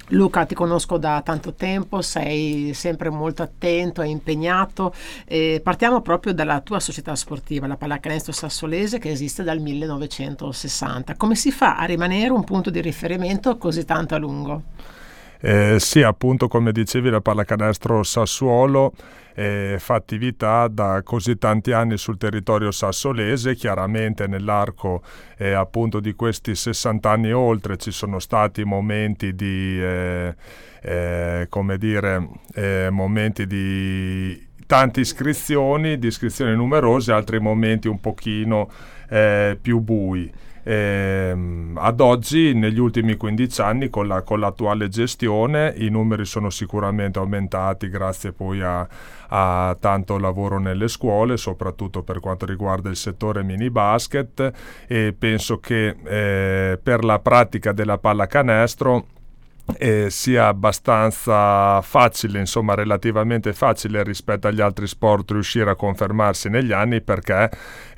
Luca, ti conosco da tanto tempo, sei sempre molto attento e impegnato. Partiamo proprio dalla tua società sportiva, la Pallacanestro Sassolese, che esiste dal 1960. Come si fa a rimanere un punto di riferimento così tanto a lungo? Sì, appunto, come dicevi, la Pallacanestro Sassuolo fa attività da così tanti anni sul territorio sassolese. Chiaramente nell'arco appunto di questi 60 anni oltre ci sono stati momenti di momenti di tante iscrizioni, di iscrizioni numerose, altri momenti un pochino più bui. Ad oggi, negli ultimi 15 anni, con l'attuale gestione, i numeri sono sicuramente aumentati grazie poi a tanto lavoro nelle scuole, soprattutto per quanto riguarda il settore mini basket, e penso che per la pratica della pallacanestro sia abbastanza facile, insomma relativamente facile rispetto agli altri sport, riuscire a confermarsi negli anni, perché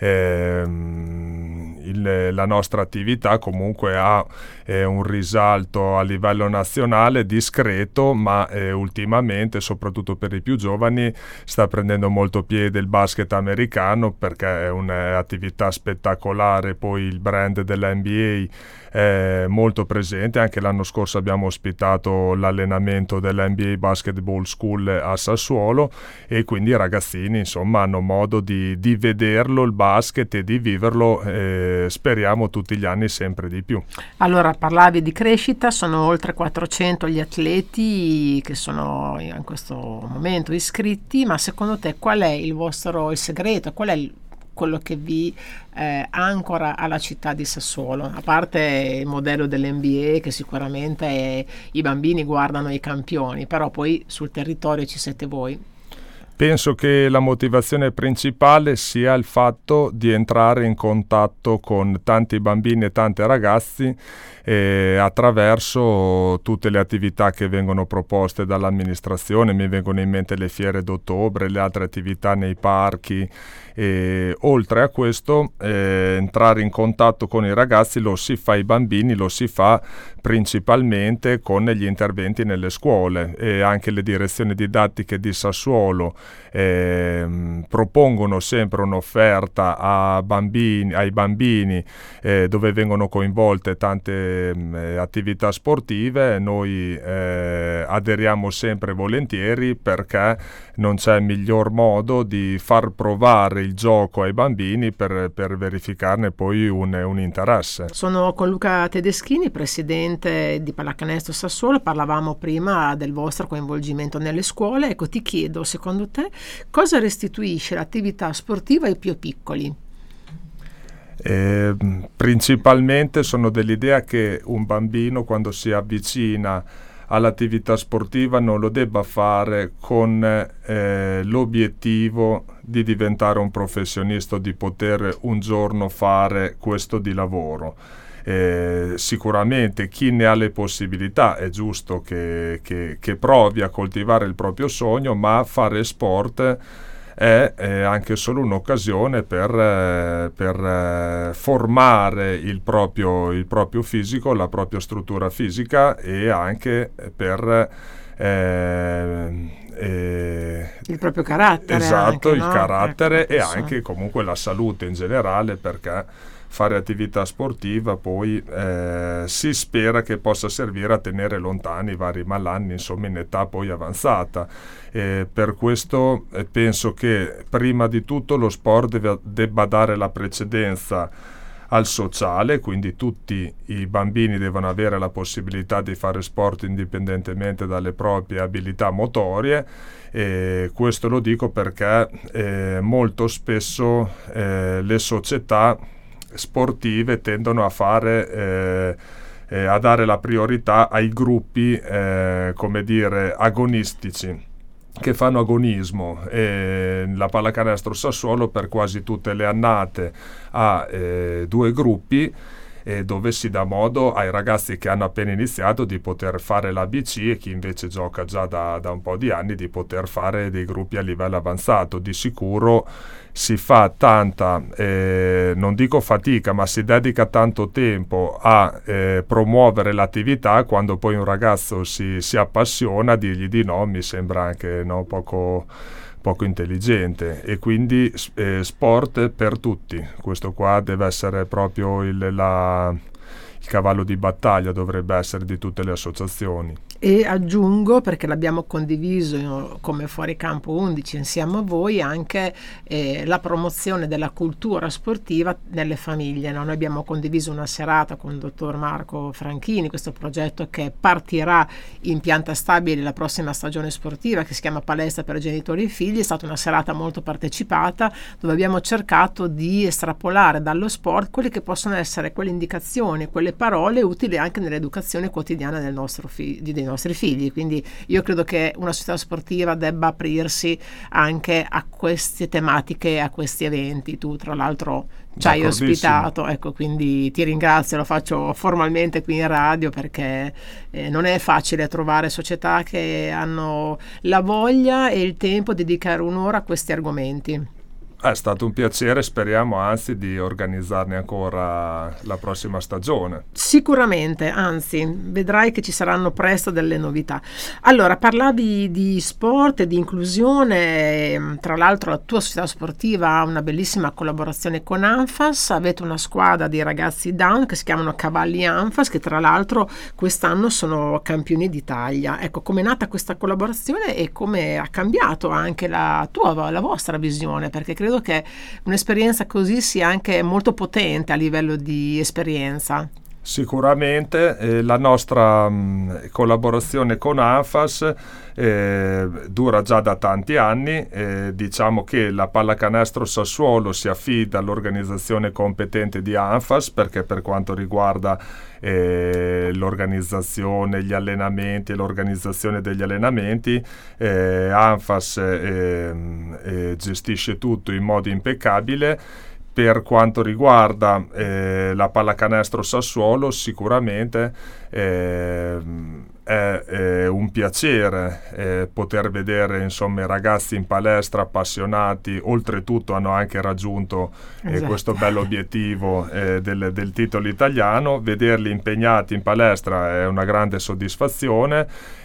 la nostra attività comunque ha un risalto a livello nazionale discreto, ma ultimamente, soprattutto per i più giovani, sta prendendo molto piede il basket americano, perché è un'attività spettacolare. Poi il brand dell'NBA è molto presente. Anche l'anno scorso abbiamo ospitato l'allenamento dell'NBA Basketball School a Sassuolo, e quindi i ragazzini insomma hanno modo di vederlo il basket e di viverlo, speriamo tutti gli anni sempre di più. Allora, parlavi di crescita, sono oltre 400 gli atleti che sono in questo momento iscritti, ma secondo te qual è il segreto, qual è quello che vi ancora alla città di Sassuolo, a parte il modello dell'NBA che sicuramente i bambini guardano i campioni, però poi sul territorio ci siete voi? Penso che la motivazione principale sia il fatto di entrare in contatto con tanti bambini e tanti ragazzi attraverso tutte le attività che vengono proposte dall'amministrazione. Mi vengono in mente le fiere d'ottobre, le altre attività nei parchi. E oltre a questo, entrare in contatto con i ragazzi lo si fa, i bambini lo si fa principalmente con gli interventi nelle scuole, e anche le direzioni didattiche di Sassuolo propongono sempre un'offerta ai bambini dove vengono coinvolte tante attività sportive. Noi aderiamo sempre volentieri, perché non c'è miglior modo di far provare il gioco ai bambini per verificarne poi un interesse. Sono con Luca Tedeschini, presidente di Pallacanestro Sassuolo. Parlavamo prima del vostro coinvolgimento nelle scuole. Ecco, ti chiedo, secondo te, cosa restituisce l'attività sportiva ai più piccoli? Principalmente sono dell'idea che un bambino, quando si avvicina all'attività sportiva, non lo debba fare con l'obiettivo di diventare un professionista o di poter un giorno fare questo di lavoro. Sicuramente chi ne ha le possibilità è giusto che provi a coltivare il proprio sogno, ma fare sport è anche solo un'occasione per formare il proprio fisico, la propria struttura fisica, e anche per il proprio carattere. Esatto, anche, il no? carattere, Ecco, e anche comunque la salute in generale, perché fare attività sportiva poi si spera che possa servire a tenere lontani i vari malanni, insomma, in età poi avanzata. Per questo penso che prima di tutto lo sport debba dare la precedenza al sociale, quindi tutti i bambini devono avere la possibilità di fare sport indipendentemente dalle proprie abilità motorie. Questo lo dico perché molto spesso le società sportive tendono a dare la priorità ai gruppi agonistici, che fanno agonismo. La Pallacanestro Sassuolo per quasi tutte le annate ha 2 gruppi, dove si dà modo ai ragazzi che hanno appena iniziato di poter fare l'ABC, e chi invece gioca già da un po' di anni di poter fare dei gruppi a livello avanzato. Di sicuro si fa tanta, non dico fatica, ma si dedica tanto tempo a promuovere l'attività. Quando poi un ragazzo si appassiona, dirgli di no mi sembra anche poco intelligente. E quindi sport per tutti, questo qua deve essere proprio il cavallo di battaglia, dovrebbe essere di tutte le associazioni. E aggiungo, perché l'abbiamo condiviso come Fuori Campo 11 insieme a voi, anche la promozione della cultura sportiva nelle famiglie, no? Noi abbiamo condiviso una serata con il dottor Marco Franchini, questo progetto che partirà in pianta stabile la prossima stagione sportiva, che si chiama Palestra per genitori e figli. È stata una serata molto partecipata, dove abbiamo cercato di estrapolare dallo sport quelle che possono essere quelle indicazioni, quelle parole utili anche nell'educazione quotidiana dei nostri figli. Quindi io credo che una società sportiva debba aprirsi anche a queste tematiche, a questi eventi. Tu tra l'altro ci hai ospitato, ecco, quindi ti ringrazio, lo faccio formalmente qui in radio, perché non è facile trovare società che hanno la voglia e il tempo di dedicare un'ora a questi argomenti. È stato un piacere, speriamo anzi di organizzarne ancora la prossima stagione. Sicuramente, anzi, vedrai che ci saranno presto delle novità. Allora, parlavi di sport e di inclusione, tra l'altro la tua società sportiva ha una bellissima collaborazione con ANFAS, avete una squadra di ragazzi Down che si chiamano Cavalli ANFAS, che tra l'altro quest'anno sono campioni d'Italia. Ecco, com'è nata questa collaborazione e come ha cambiato anche la vostra visione, perché credo che un'esperienza così sia anche molto potente a livello di esperienza. Sicuramente la nostra collaborazione con ANFAS dura già da tanti anni. Diciamo che la pallacanestro Sassuolo si affida all'organizzazione competente di ANFAS, perché per quanto riguarda l'organizzazione, gli allenamenti e l'organizzazione degli allenamenti, ANFAS gestisce tutto in modo impeccabile. Per quanto riguarda la pallacanestro Sassuolo, sicuramente è un piacere poter vedere, insomma, i ragazzi in palestra appassionati. Oltretutto hanno anche raggiunto questo bello obiettivo del titolo italiano. Vederli impegnati in palestra è una grande soddisfazione.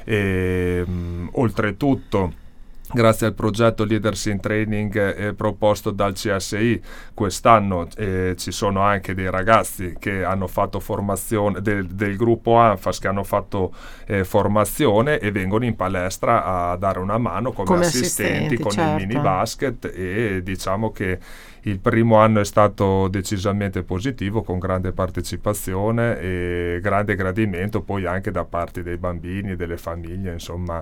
Oltretutto, grazie al progetto Leaders in Training proposto dal CSI, quest'anno ci sono anche dei ragazzi che hanno fatto formazione del gruppo ANFAS, che hanno fatto formazione e vengono in palestra a dare una mano come assistenti con certo. Il mini basket, e diciamo che il primo anno è stato decisamente positivo, con grande partecipazione e grande gradimento poi anche da parte dei bambini e delle famiglie, insomma.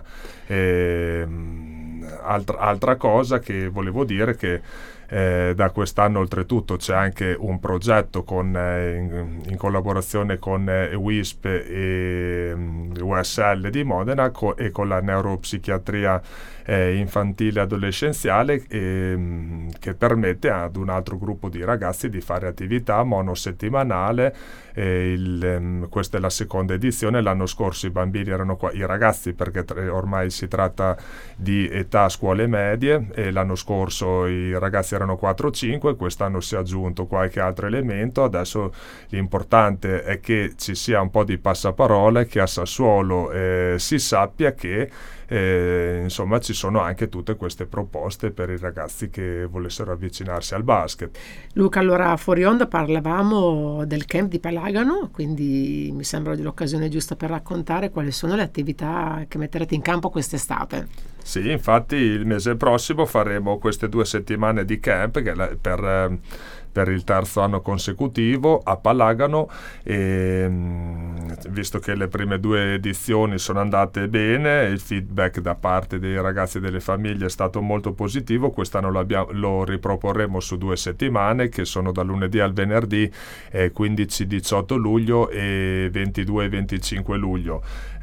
Altra cosa che volevo dire, che da quest'anno oltretutto c'è anche un progetto in collaborazione con WISP e USL di Modena e con la neuropsichiatria infantile e adolescenziale, che permette ad un altro gruppo di ragazzi di fare attività monosettimanale. Questa è la seconda edizione. L'anno scorso i bambini erano qua, i ragazzi, perché ormai si tratta di età scuole medie, e l'anno scorso i ragazzi erano 4-5, quest'anno si è aggiunto qualche altro elemento. Adesso l'importante è che ci sia un po' di passaparola, che a Sassuolo si sappia che insomma ci sono anche tutte queste proposte per i ragazzi che volessero avvicinarsi al basket. Luca, allora fuori onda parlavamo del camp di Palagano, quindi mi sembra l'occasione giusta per raccontare quali sono le attività che metterete in campo quest'estate. Sì, infatti il mese prossimo faremo queste 2 settimane di camp per il terzo anno consecutivo a Palagano, e visto che le prime 2 edizioni sono andate bene, il feedback da parte dei ragazzi e delle famiglie è stato molto positivo. Quest'anno lo riproporremo su 2 settimane, che sono da lunedì al venerdì, 15-18 luglio e 22-25 luglio.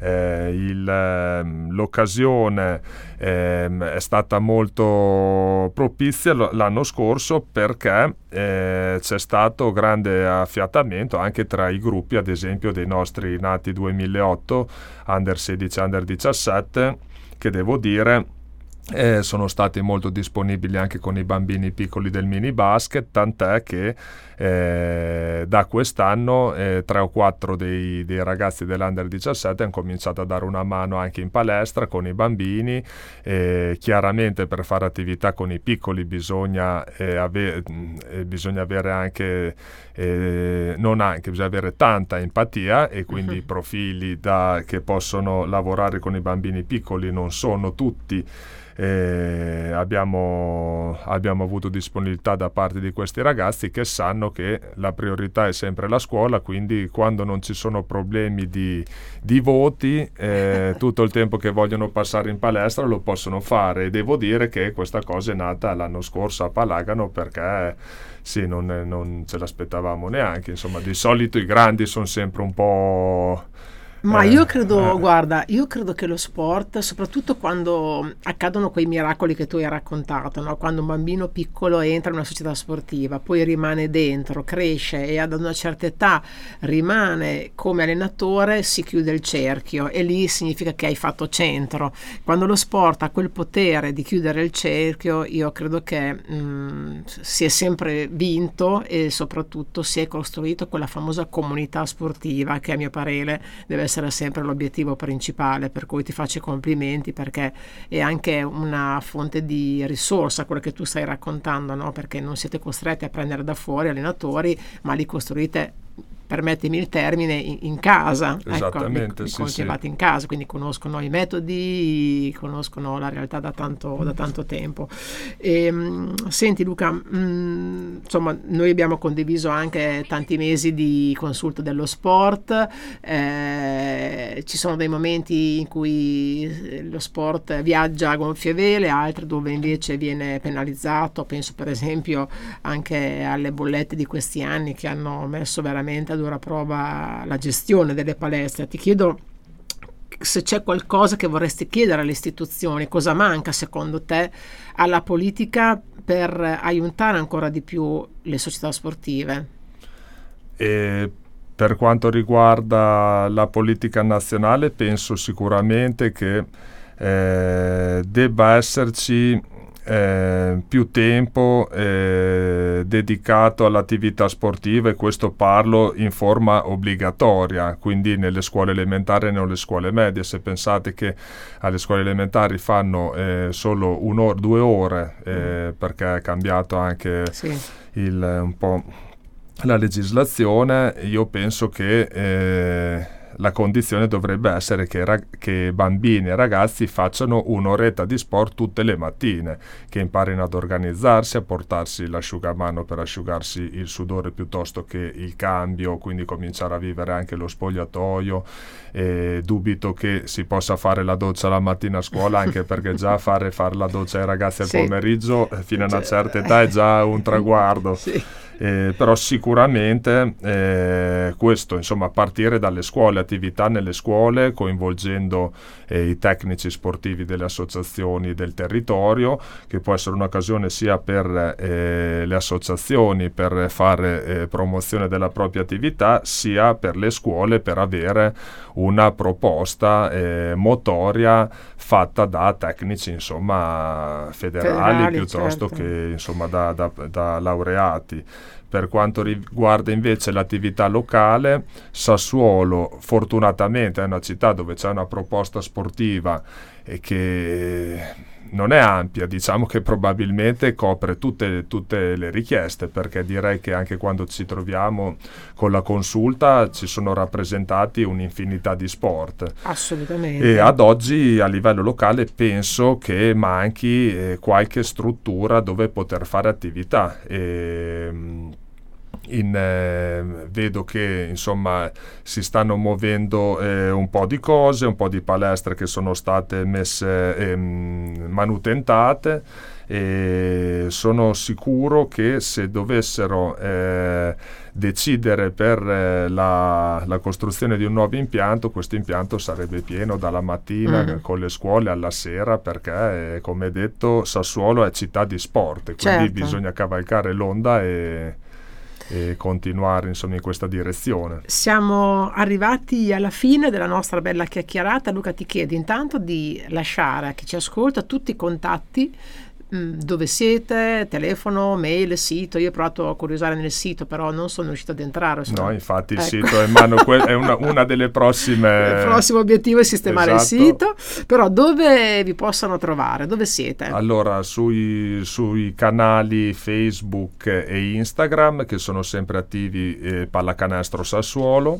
L'occasione è stata molto propizia l'anno scorso, perché c'è stato grande affiatamento anche tra i gruppi, ad esempio dei nostri nati 2008, under 16, under 17, che devo dire sono stati molto disponibili anche con i bambini piccoli del mini basket, tant'è che da quest'anno 3 o 4 dei ragazzi dell'Under 17 hanno cominciato a dare una mano anche in palestra con i bambini. Chiaramente per fare attività con i piccoli bisogna avere anche bisogna avere tanta empatia, e quindi i profili che possono lavorare con i bambini piccoli non sono tutti. Abbiamo avuto disponibilità da parte di questi ragazzi che sanno che la priorità è sempre la scuola, quindi quando non ci sono problemi di voti, tutto il tempo che vogliono passare in palestra lo possono fare. E devo dire che questa cosa è nata l'anno scorso a Palagano, perché sì, non ce l'aspettavamo neanche. Insomma, di solito i grandi sono sempre un po'... Ma io credo, guarda, io credo che lo sport, soprattutto quando accadono quei miracoli che tu hai raccontato, no? Quando un bambino piccolo entra in una società sportiva, poi rimane dentro, cresce e ad una certa età rimane come allenatore, si chiude il cerchio e lì significa che hai fatto centro. Quando lo sport ha quel potere di chiudere il cerchio, io credo che si è sempre vinto e soprattutto si è costruito quella famosa comunità sportiva che a mio parere deve essere sempre l'obiettivo principale, per cui ti faccio i complimenti, perché è anche una fonte di risorsa quello che tu stai raccontando, no? Perché non siete costretti a prendere da fuori allenatori, ma li costruite, permettimi il termine, in casa. Esattamente, ecco, coltivati in casa, quindi conoscono i metodi, conoscono la realtà da tanto tempo. Senti Luca, insomma, noi abbiamo condiviso anche tanti mesi di consulto dello sport, ci sono dei momenti in cui lo sport viaggia a gonfie vele, altri dove invece viene penalizzato. Penso per esempio anche alle bollette di questi anni che hanno messo veramente a dura prova la gestione delle palestre. Ti chiedo se c'è qualcosa che vorresti chiedere alle istituzioni, cosa manca secondo te alla politica per aiutare ancora di più le società sportive? Per quanto riguarda la politica nazionale, penso sicuramente che debba esserci più tempo dedicato all'attività sportiva, e questo parlo in forma obbligatoria, quindi nelle scuole elementari e nelle scuole medie. Se pensate che alle scuole elementari fanno solo 2 ore, perché è cambiato anche un po' la legislazione, io penso che la condizione dovrebbe essere che bambini e ragazzi facciano un'oretta di sport tutte le mattine, che imparino ad organizzarsi, a portarsi l'asciugamano per asciugarsi il sudore piuttosto che il cambio, quindi cominciare a vivere anche lo spogliatoio. Dubito che si possa fare la doccia la mattina a scuola, anche perché già fare la doccia ai ragazzi al pomeriggio fino a una certa età è già un traguardo. Però sicuramente questo, insomma, partire dalle scuole, attività nelle scuole, coinvolgendo i tecnici sportivi delle associazioni del territorio, che può essere un'occasione sia per le associazioni per fare promozione della propria attività, sia per le scuole per avere una proposta motoria fatta da tecnici, insomma, federali piuttosto che, insomma, da laureati. Per quanto riguarda invece l'attività locale, Sassuolo fortunatamente è una città dove c'è una proposta sportiva e che non è ampia, diciamo che probabilmente copre tutte le richieste, perché direi che anche quando ci troviamo con la consulta ci sono rappresentati un'infinità di sport. Assolutamente. E ad oggi a livello locale penso che manchi qualche struttura dove poter fare attività. Vedo che, insomma, si stanno muovendo un po' di cose, un po' di palestre che sono state messe manutentate, e sono sicuro che se dovessero decidere per la costruzione di un nuovo impianto, questo impianto sarebbe pieno dalla mattina con le scuole alla sera, perché come detto Sassuolo è città di sport, e quindi bisogna cavalcare l'onda e continuare insomma in questa direzione. Siamo arrivati alla fine della nostra bella chiacchierata. Luca, ti chiedo intanto di lasciare a chi ci ascolta tutti i contatti, dove siete, telefono, mail, sito. Io ho provato a curiosare nel sito, però non sono riuscito ad entrare. No, infatti il ecco. sito è una delle prossime. Il prossimo obiettivo è sistemare Esatto. il sito, però dove vi possono trovare? Dove siete? Allora, sui canali Facebook e Instagram, che sono sempre attivi, Pallacanestro Sassuolo.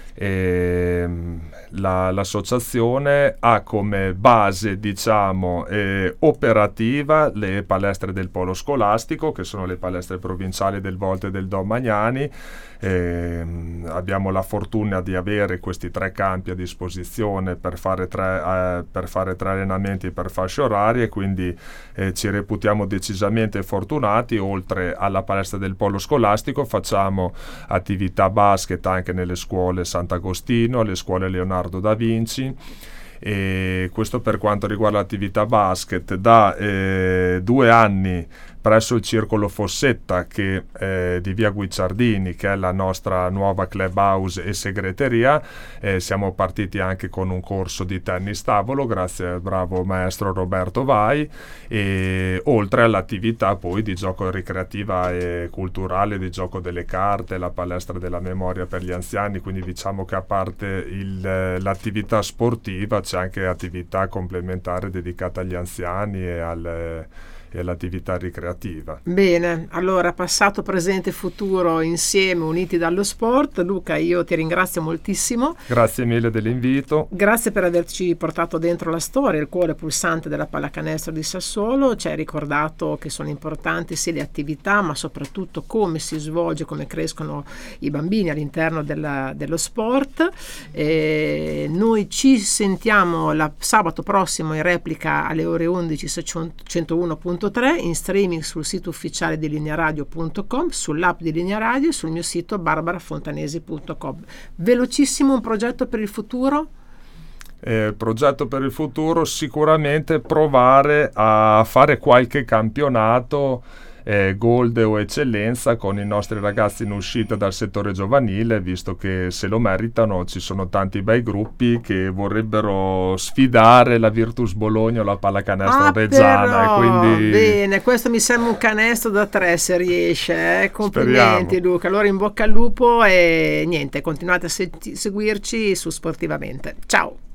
L'associazione ha come base, diciamo, operativa le palestre del polo scolastico, che sono le palestre provinciali del Volte e del Don Magnani. Abbiamo la fortuna di avere questi 3 campi a disposizione per fare 3 allenamenti per fasce orarie, quindi ci reputiamo decisamente fortunati. Oltre alla palestra del polo scolastico facciamo attività basket anche nelle scuole Sant'Agostino, le scuole Leonardo da Vinci, e questo per quanto riguarda l'attività basket. Da 2 anni presso il Circolo Fossetta di via Guicciardini, che è la nostra nuova clubhouse e segreteria, siamo partiti anche con un corso di tennis tavolo grazie al bravo maestro Roberto Vai, e oltre all'attività poi di gioco ricreativa e culturale, di gioco delle carte, la palestra della memoria per gli anziani. Quindi diciamo che a parte l'attività sportiva c'è anche attività complementare dedicata agli anziani e all'attività ricreativa. Bene, allora passato, presente e futuro insieme, uniti dallo sport. Luca, io ti ringrazio moltissimo. Grazie mille dell'invito. Grazie per averci portato dentro la storia, il cuore pulsante della pallacanestro di Sassuolo. Ci hai ricordato che sono importanti sia le attività, ma soprattutto come si svolge, come crescono i bambini all'interno dello sport. Noi ci sentiamo sabato prossimo in replica alle ore 11 su 101.3, in streaming sul sito ufficiale di linearadio.com, sull'app di Linea Radio e sul mio sito barbarafontanesi.com. Velocissimo, un progetto per il futuro? Progetto per il futuro, sicuramente provare a fare qualche campionato gold o eccellenza con i nostri ragazzi in uscita dal settore giovanile, visto che se lo meritano. Ci sono tanti bei gruppi che vorrebbero sfidare la Virtus Bologna o la Pallacanestro Reggiana, e quindi bene, questo mi sembra un canestro da 3 se riesce, complimenti. Speriamo. Luca, allora in bocca al lupo e niente, continuate a seguirci su Sportivamente. Ciao.